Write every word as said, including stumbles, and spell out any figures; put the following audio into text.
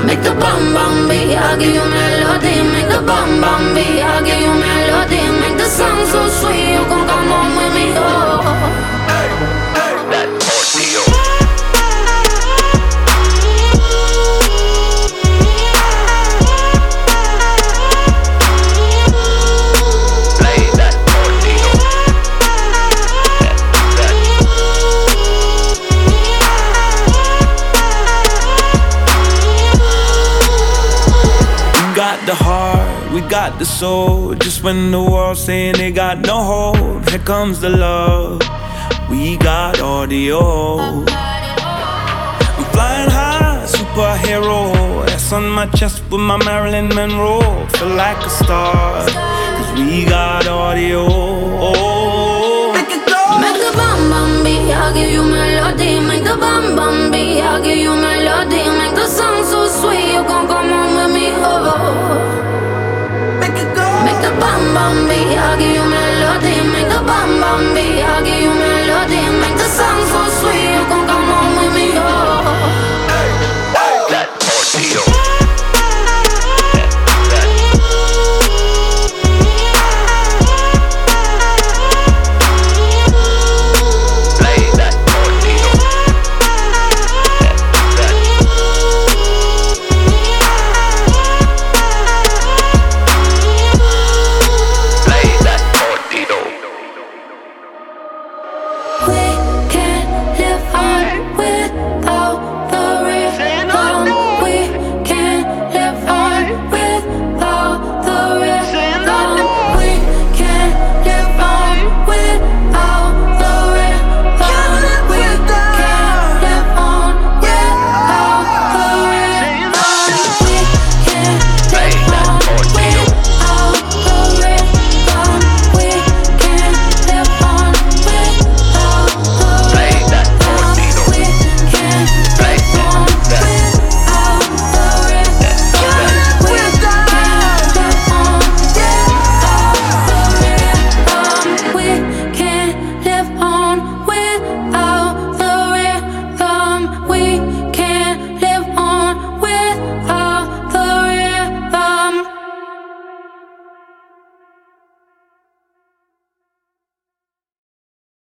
make the bum bum beat. I'll give you melody, make the bum bum beat. I'll give you melody, make the song so sweet. You gon' come home with me, oh. Hey, hey, that ordeal. The heart, we got the soul. Just when the world's saying they got no hope, here comes the love. We got audio. I'm flying high, superhero. S on my chest with my Marilyn Monroe. Feel like a star, cause we got audio. Make it go! Make the bum bum beat, I'll give you melody. Make the bum bum beat, I'll give you melody. Make the song so